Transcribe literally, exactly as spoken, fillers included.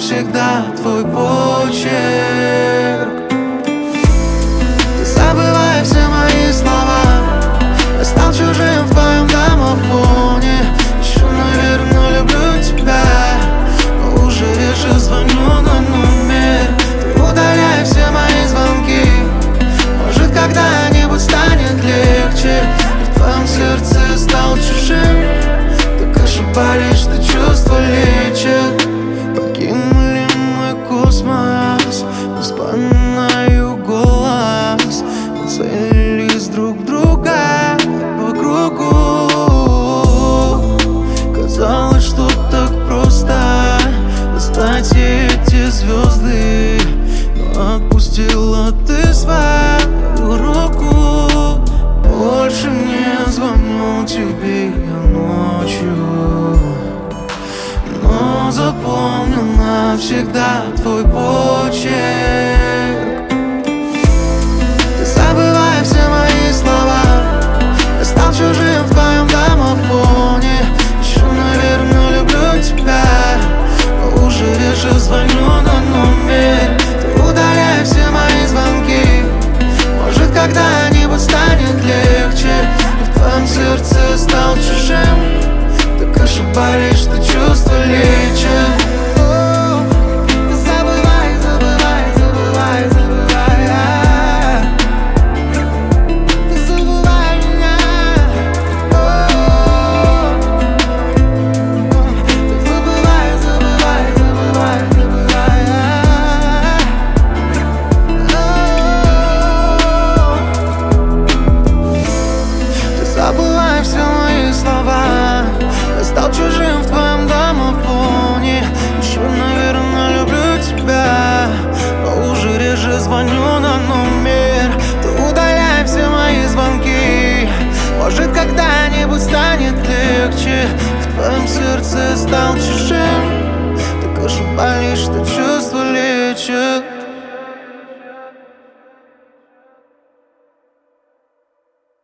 навсегда твой почерк. Ты забывай все мои слова, я стал чужим в твоем домофоне. Еще, наверное, люблю тебя, но уже реже звоню на номер. Ты удаляй все мои звонки, может, когда-нибудь станет легче. И в твоем сердце я стал чужим, так ошибались, что чувства лечат. Покинули мой космос, но вспоминаю голос. Мы целились друг в друга по кругу. Казалось, что так просто достать эти звезды, но отпустила ты свою руку. Больше не звоню тебе я ночью, но запомню навсегда твой почерк. Ты забывай все мои слова, я стал чужим в твоем домофоне. Еще, наверное, люблю тебя, но уже реже звоню на номер. Ты удаляй все мои звонки, может, когда-нибудь станет легче. И в твоем сердце я стал чужим, так ошибались, что чувства лечат. Забывай, забывай, забывай, забывай, забывай меня. Забывай, забывай, забывай, забывай. Ты забывай все мои слова, я стал чужим в твоем домофоне. Еще, наверное, люблю тебя, но уже реже звоню на номер. Ты удаляй все мои звонки, может, когда-нибудь станет легче. В твоем сердце я стал чужим, так ошибались, что чувства лечат.